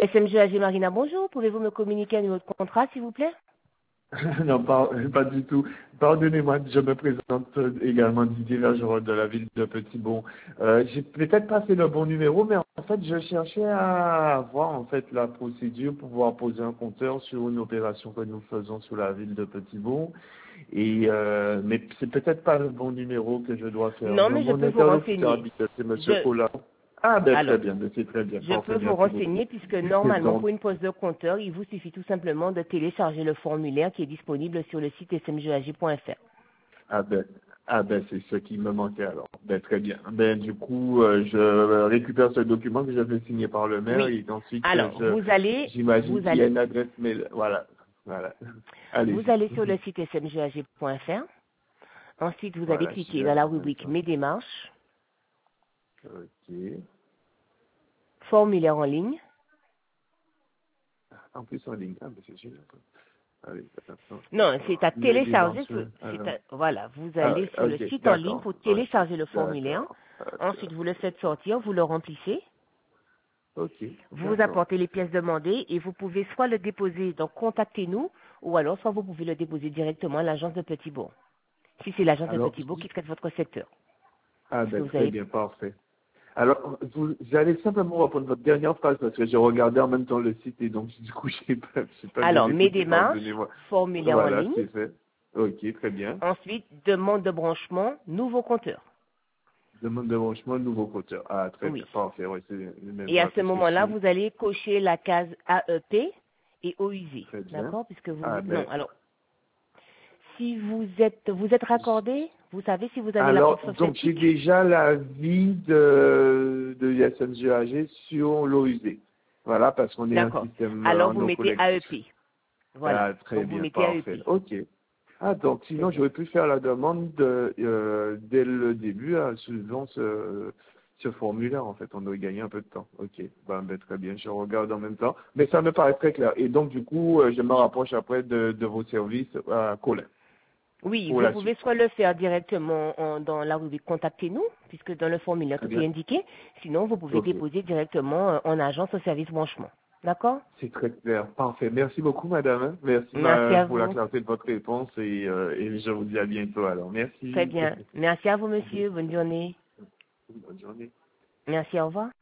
SMGAG Marina, bonjour. Pouvez-vous me communiquer un numéro de contrat, s'il vous plaît? Non, pas du tout. Pardonnez-moi, je me présente également Didier Vergerot de la ville de Petit-Bon. J'ai peut-être pas fait le bon numéro, mais en fait, je cherchais à avoir en fait la procédure pour pouvoir poser un compteur sur une opération que nous faisons sur la ville de Petit-Bon. Mais c'est peut-être pas le bon numéro que je dois faire. Non, mais je Mon peux vous interlocuteur renseigner. habituel, c'est Monsieur Collard. Ah, très Alors, bien, c'est très bien. je Parfait, peux vous merci beaucoup. renseigner puisque normalement, Donc, pour une pose de compteur, il vous suffit tout simplement de télécharger le formulaire qui est disponible sur le site smgag.fr. Ah ben, c'est ce qui me manquait alors. Ben, très bien. Ben, du coup, je récupère ce document que j'avais signé par le maire Oui. et ensuite, Alors, j'imagine qu'il y a une adresse mail. Voilà. vous Allez-y. allez sur le site smgag.fr. Ensuite, vous allez Voilà, j'y cliquer vais dans la en même rubrique temps. Mes démarches, Ok. formulaire en ligne. En plus, en ligne. Ah, ben, c'est génial. Allez, attends. Non, c'est à Les télécharger. démarches. Alors. Voilà, vous Ah, allez sur le ok, site en ligne d'accord. pour Ok, télécharger le formulaire. d'accord. Ensuite, vous le faites sortir, vous le remplissez. Ok, Vous d'accord. apportez les pièces demandées et vous pouvez soit le déposer, donc contactez-nous, ou alors soit vous pouvez le déposer directement à l'agence de Petit-Bourg. Si c'est l'agence de Alors, Petit-Bourg qui traite votre secteur. ah, Parce que ben, vous très avez... bien, parfait. Alors, j'allais simplement reprendre votre dernière phrase parce que j'ai regardé en même temps le site et donc du coup, j'ai pas bien Alors, mes écouté, démarches, pardonnez-moi. formulaire en Voilà, ligne. c'est fait. Ok, très bien. Ensuite, demande de branchement, nouveau compteur. Demande de branchement, nouveau compteur. Ah, très bien, Oui. parfait, ouais, c'est le même Et à voilà, ce que ce que je moment-là, suis. vous allez cocher la case AEP et OUV. Très bien. D'accord? Puisque vous... Ah, Non, ben, alors, si vous êtes raccordé, vous savez si vous avez la alors, porte donc j'ai prophétique? déjà l'avis de SMGAG sur l'OUV. Voilà, parce qu'on est un D'accord. système Alors, vous en eau mettez collectif. AEP. Voilà. Ah, très Donc, vous bien, mettez parfait. AEP. Ok. Ah, donc Très sinon, bien. j'aurais pu faire la demande dès le début, suivant ce formulaire, en fait. On aurait gagné un peu de temps. Ok. Ben, très bien, je regarde en même temps. Mais ça me paraît très clair. Et donc, du coup, je me rapproche après de vos services à Colin Oui, pour vous la pouvez suite. soit le faire directement dans la rubrique Contactez-nous, puisque dans le formulaire Très tout est bien. indiqué. Sinon, vous pouvez Ok. déposer directement en agence au service branchement. D'accord? C'est très clair. Parfait. Merci beaucoup, madame. Hein. Merci Merci à pour la vous. clarté de votre réponse et je vous dis à bientôt alors. Très Merci. bien. Merci à vous, monsieur. Bonne journée. Bonne journée. Merci, au revoir.